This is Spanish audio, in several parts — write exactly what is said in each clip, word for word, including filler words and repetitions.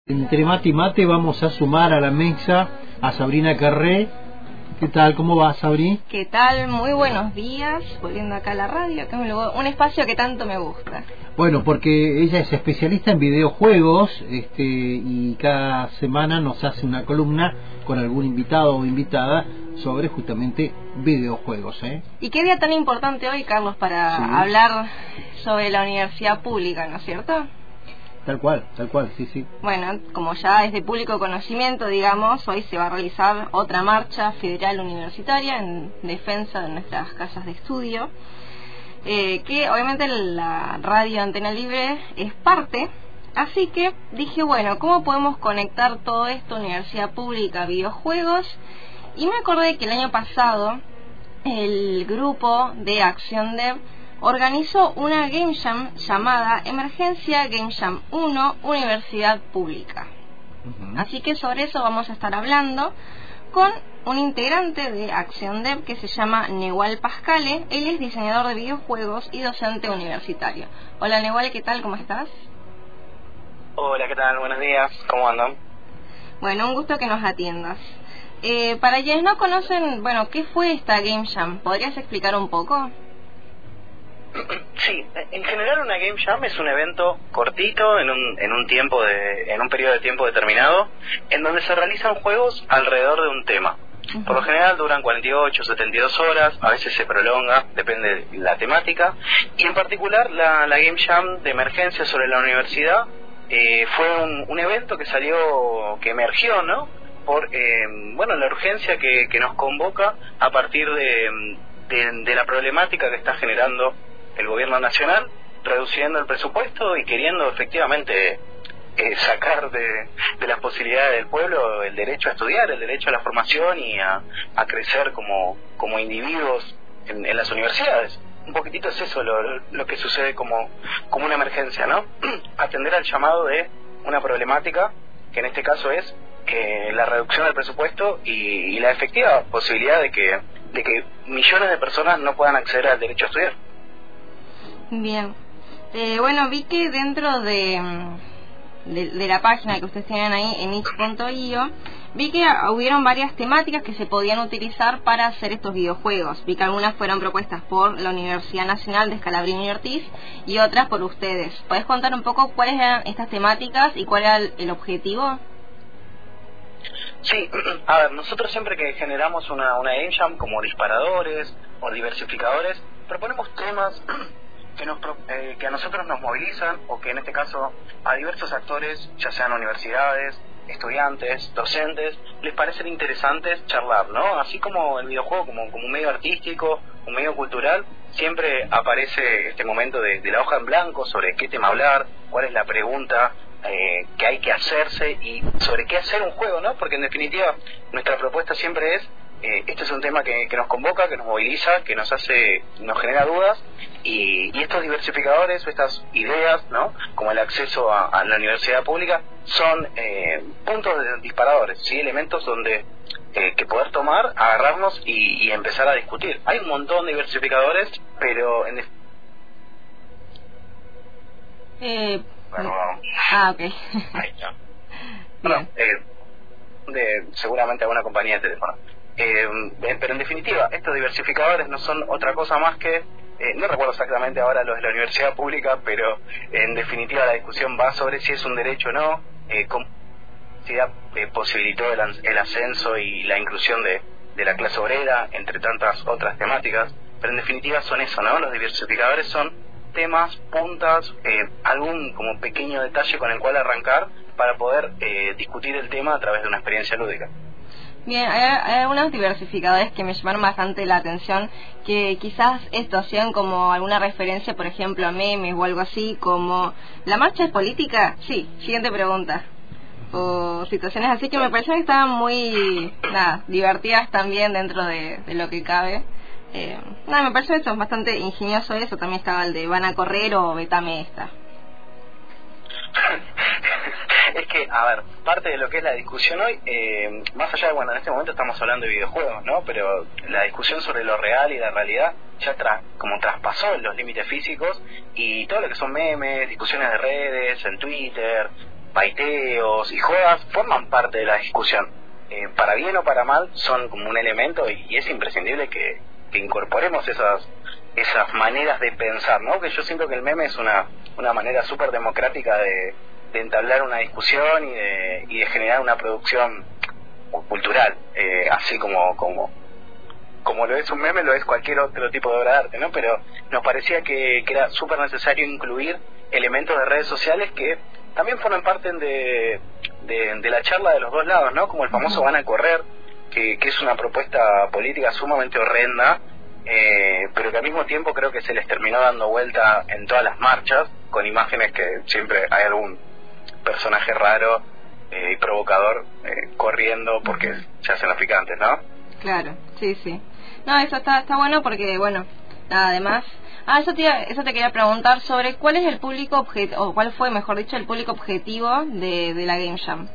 Entre mate y mate vamos a sumar a la mesa a Sabrina Carré. ¿Qué tal? ¿Cómo va, Sabri? ¿Qué tal? Muy buenos días, volviendo acá a la radio, que es un, lugar, un espacio que tanto me gusta. Bueno, porque ella es especialista en videojuegos este, y cada semana nos hace una columna con algún invitado o invitada sobre justamente videojuegos, ¿eh? Y qué día tan importante hoy, Carlos, para sí. hablar sobre la universidad pública, ¿no es cierto? Tal cual, tal cual, sí, sí. Bueno, como ya es de público conocimiento, digamos, hoy se va a realizar otra marcha federal universitaria en defensa de nuestras casas de estudio, eh, que obviamente la radio Antena Libre es parte, así que dije, bueno, ¿cómo podemos conectar todo esto, universidad pública, videojuegos? Y me acordé que el año pasado el grupo de Acción Dev organizó una Game Jam llamada Emergencia Game Jam uno Universidad Pública. Uh-huh. Así que sobre eso vamos a estar hablando con un integrante de Acción Dev que se llama Newal Pascale. Él es diseñador de videojuegos y docente universitario. Hola Newal, ¿qué tal? ¿Cómo estás? Hola, ¿qué tal? Buenos días, ¿cómo andan? Bueno, un gusto que nos atiendas. Eh, para quienes no conocen, bueno, ¿qué fue esta Game Jam? ¿Podrías explicar un poco? Sí, en general una Game Jam es un evento cortito en un en un tiempo de en un periodo de tiempo determinado en donde se realizan juegos alrededor de un tema. Uh-huh. Por lo general duran cuarenta y ocho, setenta y dos horas, a veces se prolonga, depende de la temática, y en particular la, la Game Jam de emergencia sobre la universidad eh, fue un, un evento que salió, que emergió, ¿no? Por eh, bueno, la urgencia que, que nos convoca a partir de, de, de la problemática que está generando el gobierno nacional, reduciendo el presupuesto y queriendo efectivamente eh, sacar de, de las posibilidades del pueblo el derecho a estudiar, el derecho a la formación y a, a crecer como, como individuos en, en las universidades. Un poquitito es eso lo, lo que sucede como, como una emergencia, ¿no? Atender al llamado de una problemática, que en este caso es eh, la reducción del presupuesto y, y la efectiva posibilidad de que, de que millones de personas no puedan acceder al derecho a estudiar. Bien, eh, bueno, vi que dentro de, de, de la página que ustedes tienen ahí en itch punto io, vi que hubieron varias temáticas que se podían utilizar para hacer estos videojuegos. Vi que algunas fueron propuestas por la Universidad Nacional de Scalabrini y Ortiz y otras por ustedes. ¿Podés contar un poco cuáles eran estas temáticas y cuál era el, el objetivo? Sí, a ver, nosotros siempre que generamos una, una Game Jam como disparadores o diversificadores, proponemos temas que, nos, eh, que a nosotros nos movilizan o que en este caso a diversos actores, ya sean universidades, estudiantes, docentes, les parecen interesantes charlar, ¿no? Así como el videojuego como, como un medio artístico, un medio cultural, siempre aparece este momento de, de la hoja en blanco sobre qué tema hablar, cuál es la pregunta eh, que hay que hacerse y sobre qué hacer un juego, ¿no? Porque en definitiva nuestra propuesta siempre es Eh, este es un tema que, que nos convoca, que nos moviliza, que nos hace, nos genera dudas y, y estos diversificadores o estas ideas, ¿no? Como el acceso a, a la universidad pública son eh, puntos de disparadores, sí, elementos donde eh, que poder tomar, agarrarnos y, y empezar a discutir. Hay un montón de diversificadores, pero en eh, bueno, ah, ok. Ahí está. Bueno, eh, de seguramente alguna compañía de teléfono. Eh, pero en definitiva, estos diversificadores no son otra cosa más que, eh, no recuerdo exactamente ahora los de la universidad pública, pero en definitiva la discusión va sobre si es un derecho o no, eh, cómo la universidad eh, posibilitó el, el ascenso y la inclusión de, de la clase obrera, entre tantas otras temáticas, pero en definitiva son eso, ¿no? Los diversificadores son temas, puntas, eh, algún como pequeño detalle con el cual arrancar para poder eh, discutir el tema a través de una experiencia lúdica. Bien, hay, hay algunos diversificadores que me llamaron bastante la atención, que quizás esto hacían como alguna referencia, por ejemplo, a memes o algo así, como ¿la marcha es política? Sí, siguiente pregunta. O situaciones así que me parecen que estaban muy, nada, divertidas también dentro de, de lo que cabe. Eh, nada, me parece esto bastante ingenioso eso. También estaba el de ¿van a correr o vetame esta? Es que, a ver, parte de lo que es la discusión hoy, eh, más allá de, bueno, en este momento estamos hablando de videojuegos, ¿no? Pero la discusión sobre lo real y la realidad ya tra como traspasó los límites físicos y todo lo que son memes, discusiones de redes, en Twitter, baiteos y jodas forman parte de la discusión. Eh, para bien o para mal son como un elemento y, y es imprescindible que, que incorporemos esas esas maneras de pensar, ¿no? Que yo siento que el meme es una una manera súper democrática de, de entablar una discusión y de, y de generar una producción cultural, eh, así como como como lo es un meme, lo es cualquier otro tipo de obra de arte, ¿no? Pero nos parecía que, que era súper necesario incluir elementos de redes sociales que también forman parte de, de, de la charla de los dos lados, ¿no? Como el famoso Van a Correr, que, que es una propuesta política sumamente horrenda, eh, pero que al mismo tiempo creo que se les terminó dando vuelta en todas las marchas, con imágenes que siempre hay algún personaje raro eh, y provocador eh, corriendo porque se hacen los picantes, ¿no? Claro, sí, sí. No, eso está está bueno porque, bueno, nada, además... Ah, eso te, eso te quería preguntar sobre cuál es el público objetivo, o cuál fue, mejor dicho, el público objetivo de, de la Game Jam.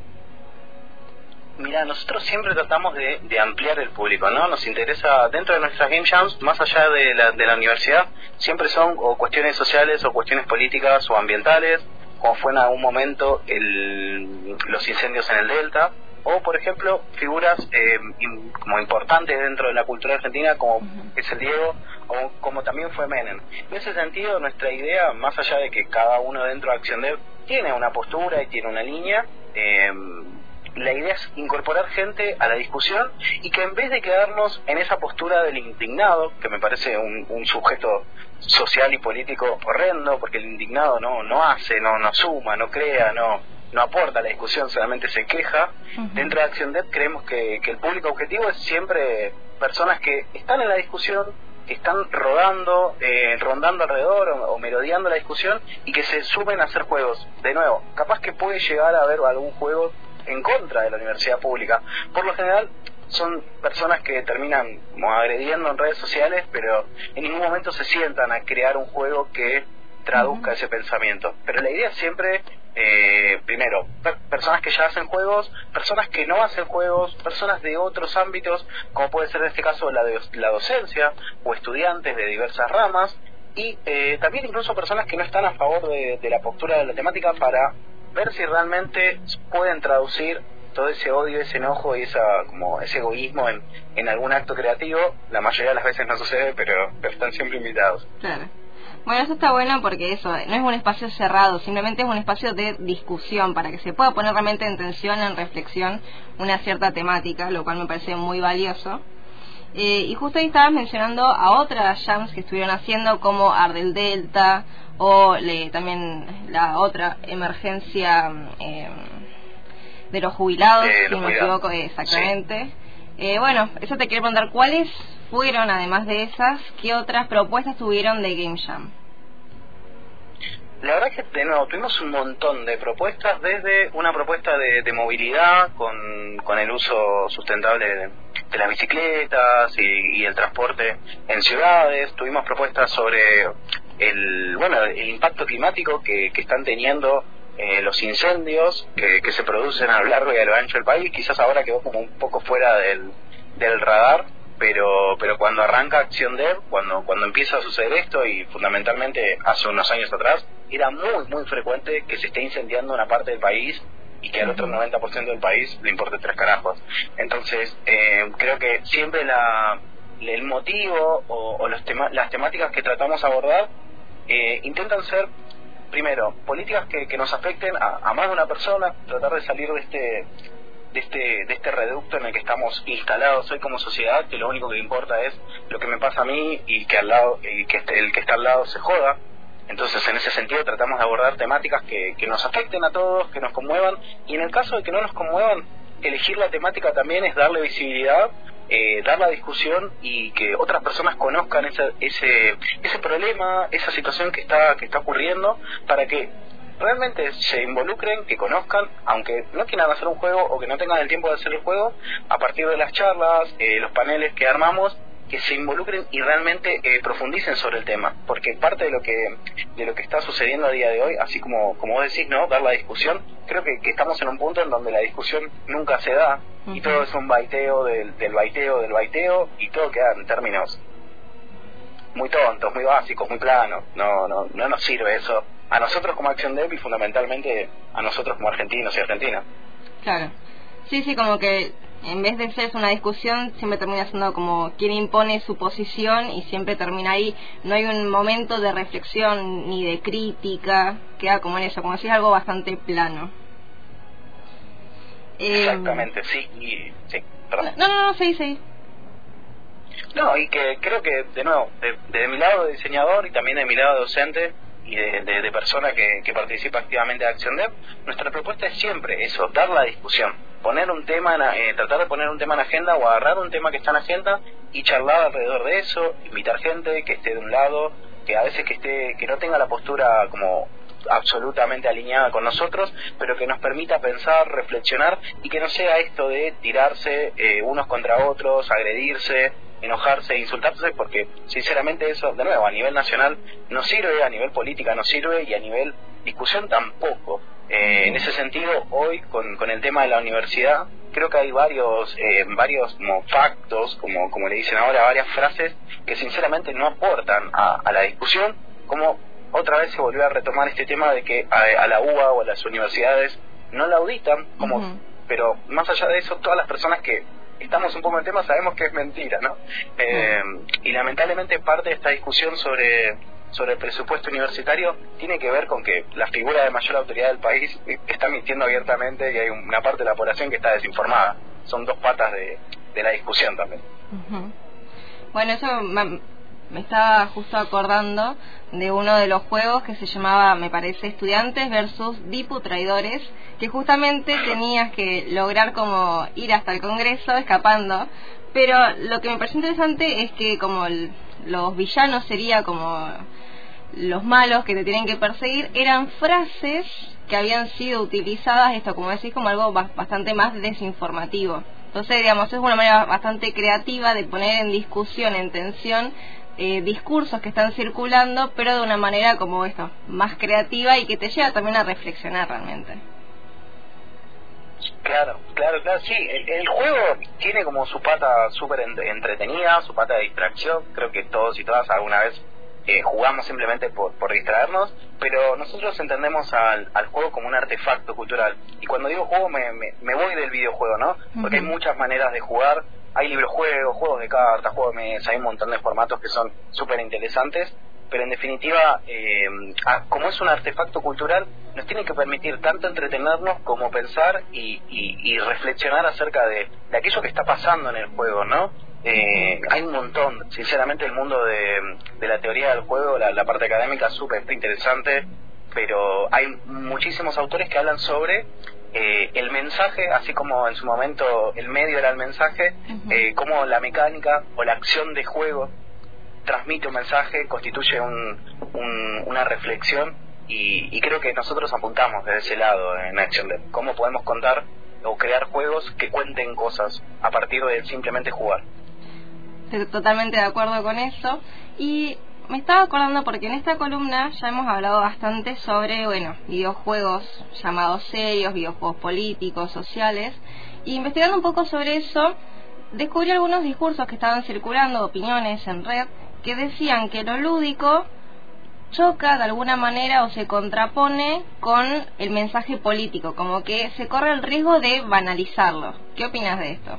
Mira, nosotros siempre tratamos de, de ampliar el público, ¿no? Nos interesa, dentro de nuestras Game Jams, más allá de la, de la universidad, siempre son o cuestiones sociales o cuestiones políticas o ambientales, como fue en algún momento el, los incendios en el Delta, o por ejemplo figuras eh, in, como importantes dentro de la cultura argentina como uh-huh. es el Diego, o como también fue Menem. En ese sentido, nuestra idea, más allá de que cada uno dentro de Acción Dev tiene una postura y tiene una línea, eh, la idea es incorporar gente a la discusión y que en vez de quedarnos en esa postura del indignado, que me parece un, un sujeto social y político horrendo, porque el indignado no no hace, no, no suma, no crea, no no aporta a la discusión, solamente se queja. Uh-huh. Dentro de Acción Dev creemos que, que el público objetivo es siempre personas que están en la discusión, que están rodando, eh, rondando alrededor o, o merodeando la discusión y que se sumen a hacer juegos. De nuevo, capaz que puede llegar a haber algún juego en contra de la universidad pública. Por lo general son personas que terminan como agrediendo en redes sociales, pero en ningún momento se sientan a crear un juego que traduzca uh-huh. ese pensamiento. Pero la idea es siempre, eh, primero, per- personas que ya hacen juegos, personas que no hacen juegos, personas de otros ámbitos, como puede ser en este caso la, de, la docencia, o estudiantes de diversas ramas, y eh, también incluso personas que no están a favor de, de la postura de la temática, para ver si realmente pueden traducir todo ese odio, ese enojo y esa como ese egoísmo en, en algún acto creativo. La mayoría de las veces no sucede, pero, pero están siempre invitados. Claro. Bueno, eso está bueno porque eso no es un espacio cerrado, simplemente es un espacio de discusión para que se pueda poner realmente en tensión, en reflexión, una cierta temática, lo cual me parece muy valioso. Eh, y justo ahí estabas mencionando a otras jams que estuvieron haciendo, como Ardel Delta, o le, también la otra emergencia eh, de los jubilados, eh, si no me equivoco, exactamente. Sí. Eh, bueno, eso te quiero preguntar, ¿cuáles fueron, además de esas, qué otras propuestas tuvieron de Game Jam? La verdad que, de nuevo, tuvimos un montón de propuestas, desde una propuesta de, de movilidad con, con el uso sustentable de, de las bicicletas y, y el transporte en ciudades. Tuvimos propuestas sobre el bueno el impacto climático que, que están teniendo eh, los incendios que, que se producen a lo largo y a lo ancho del país. Quizás ahora quedó como un poco fuera del, del radar, pero pero cuando arranca Acción Dev, cuando cuando empieza a suceder esto, y fundamentalmente hace unos años atrás, era muy muy frecuente que se esté incendiando una parte del país y que al otro noventa por ciento del país le importe tres carajos. Entonces eh, creo que siempre la el motivo o, o los tema, las temáticas que tratamos de abordar eh, intentan ser, primero, políticas que, que nos afecten a, a más de una persona, tratar de salir de este de este de este reducto en el que estamos instalados hoy como sociedad, que lo único que importa es lo que me pasa a mí y que al lado y que este, el que está al lado se joda. Entonces, en ese sentido, tratamos de abordar temáticas que, que nos afecten a todos, que nos conmuevan, y en el caso de que no nos conmuevan, elegir la temática también es darle visibilidad, eh, dar la discusión y que otras personas conozcan ese ese ese problema, esa situación que está que está ocurriendo, para que realmente se involucren, que conozcan, aunque no quieran hacer un juego o que no tengan el tiempo de hacer el juego, a partir de las charlas, eh, los paneles que armamos, que se involucren y realmente eh, profundicen sobre el tema, porque parte de lo que de lo que está sucediendo a día de hoy, así como como vos decís, no dar la discusión, creo que, que estamos en un punto en donde la discusión nunca se da, uh-huh. y todo es un baiteo del, del baiteo del baiteo, y todo queda en términos muy tontos, muy básicos, muy planos. No no no nos sirve eso a nosotros como Acción Dev y fundamentalmente a nosotros como argentinos y argentinas. Claro. Sí, sí, como que en vez de ser una discusión, siempre termina siendo como quien impone su posición y siempre termina ahí. No hay un momento de reflexión ni de crítica, queda como en eso, como si es algo bastante plano. Exactamente, eh... sí, y, sí, perdón. No, no, no, sí, sí. No, y que creo que, de nuevo, de, de mi lado de diseñador y también de mi lado de docente y de, de, de persona que, que participa activamente de Acción Dev, nuestra propuesta es siempre eso, dar la discusión, poner un tema, en, eh, tratar de poner un tema en agenda o agarrar un tema que está en agenda y charlar alrededor de eso, invitar gente que esté de un lado, que a veces que esté, que no tenga la postura como absolutamente alineada con nosotros, pero que nos permita pensar, reflexionar y que no sea esto de tirarse eh, unos contra otros, agredirse, enojarse, insultarse, porque sinceramente eso, de nuevo, a nivel nacional no sirve, a nivel política no sirve y a nivel discusión tampoco. Eh, en ese sentido, hoy con, con el tema de la universidad, creo que hay varios eh, varios como factos, como, como le dicen ahora, varias frases que sinceramente no aportan a, a la discusión, como otra vez se volvió a retomar este tema de que a, a la U B A o a las universidades no la auditan, como, uh-huh. pero más allá de eso, todas las personas que estamos un poco en el tema sabemos que es mentira, ¿no? Eh, uh-huh. Y lamentablemente parte de esta discusión sobre sobre el presupuesto universitario tiene que ver con que la figura de mayor autoridad del país está mintiendo abiertamente y hay una parte de la población que está desinformada. Son dos patas de, de la discusión también. Uh-huh. Bueno, eso me, me estaba justo acordando de uno de los juegos que se llamaba, me parece, Estudiantes versus Dipu Traidores, que justamente tenías que lograr como ir hasta el Congreso escapando, pero lo que me parece interesante es que como el, los villanos sería como los malos que te tienen que perseguir, eran frases que habían sido utilizadas, esto como decís, como algo bastante más desinformativo. Entonces, digamos, es una manera bastante creativa de poner en discusión, en tensión, eh, discursos que están circulando, pero de una manera como esto, más creativa y que te lleva también a reflexionar realmente. Claro, claro, claro, sí, el, el juego tiene como su pata súper entretenida, su pata de distracción, creo que todos y todas alguna vez eh, jugamos simplemente por, por distraernos, pero nosotros entendemos al, al juego como un artefacto cultural, y cuando digo juego me, me, me voy del videojuego, ¿no? Porque uh-huh. hay muchas maneras de jugar, hay librojuegos, juegos de cartas, juegos de mesa, hay un montón de formatos que son súper interesantes, pero en definitiva, eh, como es un artefacto cultural, nos tiene que permitir tanto entretenernos como pensar y, y, y reflexionar acerca de, de aquello que está pasando en el juego, ¿no? Eh, hay un montón, sinceramente el mundo de, de la teoría del juego, la, la parte académica es súper interesante, pero hay muchísimos autores que hablan sobre eh, el mensaje, así como en su momento el medio era el mensaje, uh-huh. eh, como la mecánica o la acción de juego transmite un mensaje, constituye un, un, una reflexión y, y creo que nosotros apuntamos desde ese lado en Acción Dev. ¿Cómo podemos contar o crear juegos que cuenten cosas a partir de simplemente jugar? Estoy totalmente de acuerdo con eso y me estaba acordando porque en esta columna ya hemos hablado bastante sobre, bueno, videojuegos llamados serios, videojuegos políticos, sociales, y investigando un poco sobre eso descubrí algunos discursos que estaban circulando, opiniones en red, que decían que lo lúdico choca de alguna manera o se contrapone con el mensaje político, como que se corre el riesgo de banalizarlo. ¿Qué opinas de esto?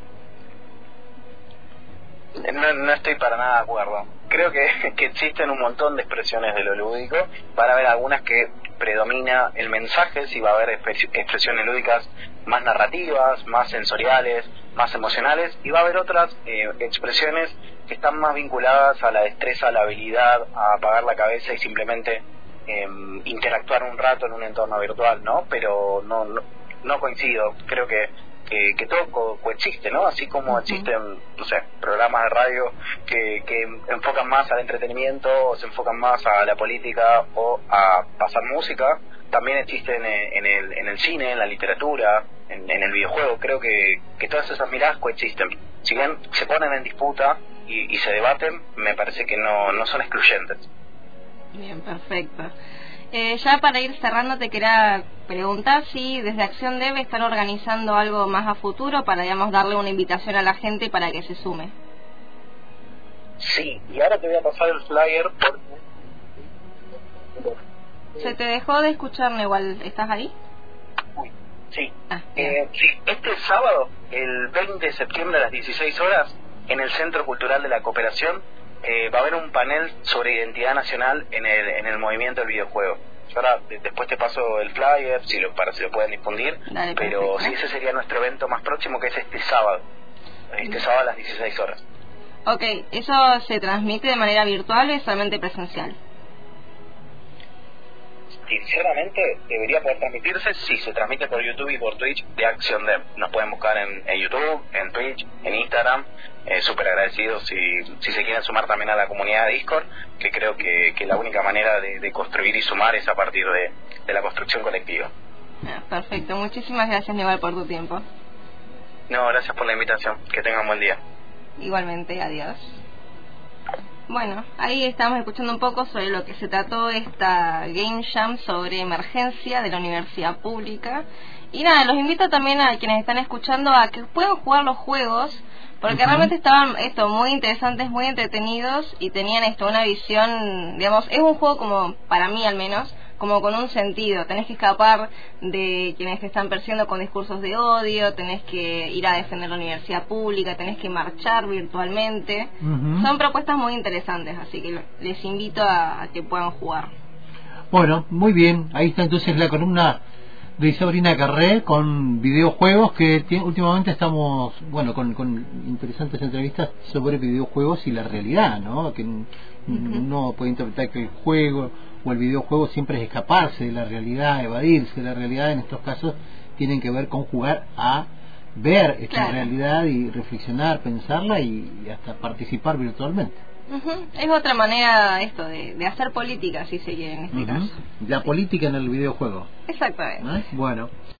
No, no estoy para nada de acuerdo. Creo que, que existen un montón de expresiones de lo lúdico. Van a haber algunas que predomina el mensaje, si va a haber expresiones lúdicas más narrativas, más sensoriales, más emocionales, y va a haber otras eh, expresiones que están más vinculadas a la destreza, a la habilidad, a apagar la cabeza y simplemente eh, interactuar un rato en un entorno virtual, ¿no? Pero no, no, no coincido. Creo que Que, que todo co- coexiste, ¿no? Así como uh-huh. existen, no sé, programas de radio que, que enfocan más al entretenimiento, o se enfocan más a la política o a pasar música, también existen en, en, el, en el cine, en la literatura, en, en el videojuego. Creo que, que todas esas miradas coexisten. Si bien se ponen en disputa y, y se debaten, me parece que no, no son excluyentes. Bien, perfecto. Eh, ya para ir cerrando te quería preguntar si desde Acción Dev están organizando algo más a futuro para, digamos, darle una invitación a la gente para que se sume. Sí, y ahora te voy a pasar el flyer porque Se te dejó de escuchar, Newell. ¿Estás ahí? Sí. Ah, eh, sí. Este sábado, el veinte de septiembre a las dieciséis horas, en el Centro Cultural de la Cooperación, eh, va a haber un panel sobre identidad nacional en el, en el movimiento del videojuego. Yo ahora de, después te paso el flyer, si lo, para si lo pueden difundir, Dale, pero perfecto. sí, ese sería nuestro evento más próximo, que es este sábado, este sábado a las dieciséis horas. Ok, ¿eso se transmite de manera virtual o es solamente presencial? Sinceramente, debería poder transmitirse. Sí, se transmite por YouTube y por Twitch de Action Dev. Nos pueden buscar en, en YouTube, en Twitch, en Instagram. Eh, Súper agradecidos si, si se quieren sumar también a la comunidad de Discord, que creo que, que la única manera de, de construir y sumar es a partir de, de la construcción colectiva. Ah, perfecto, muchísimas gracias, Newell, por tu tiempo. No, gracias por la invitación. Que tengan buen día. Igualmente, adiós. Bueno, ahí estamos escuchando un poco sobre lo que se trató esta Game Jam sobre emergencia de la universidad pública. Y nada, los invito también a quienes están escuchando a que puedan jugar los juegos, porque uh-huh. realmente estaban esto muy interesantes, muy entretenidos, y tenían esto una visión, digamos, es un juego como, para mí al menos, como con un sentido. Tenés que escapar de quienes te están persiguiendo con discursos de odio, tenés que ir a defender la universidad pública, tenés que marchar virtualmente. Uh-huh. Son propuestas muy interesantes, así que les invito a, a que puedan jugar. Bueno, muy bien. Ahí está entonces la columna de Sabrina Carré con videojuegos, que t- últimamente estamos, bueno, con, con interesantes entrevistas sobre videojuegos y la realidad, ¿no? Que uh-huh. uno puede interpretar que el juego o el videojuego siempre es escaparse de la realidad, evadirse de la realidad. En estos casos tienen que ver con jugar a ver esta claro. realidad y reflexionar, pensarla y, y hasta participar virtualmente. Uh-huh. Es otra manera esto de, de hacer política, si se quiere, en este uh-huh. caso. La política en el videojuego. Exactamente. ¿Eh? Bueno.